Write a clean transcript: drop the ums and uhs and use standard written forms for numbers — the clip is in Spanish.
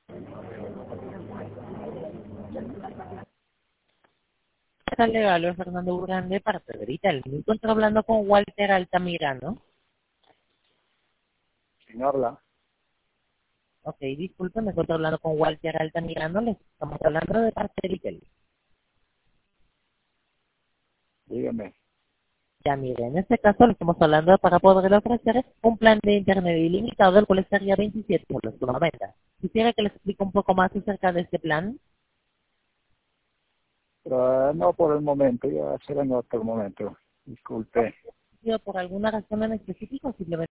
Legal, es Fernando Grande para Pedritel. Me encuentro hablando con Walter Altamirano. ¿Quién habla? Ok, disculpe, me encuentro hablando con Walter Altamirano. Le estamos hablando de Pedritel. Dígame. Ya mire, en este caso le estamos hablando para poder ofrecer un plan de internet ilimitado, el cual estaría 27 por los 90. Quisiera que le explique un poco más acerca de este plan. No por el momento, ya será en otro momento. Disculpe. ¿Por alguna razón en específico? Simplemente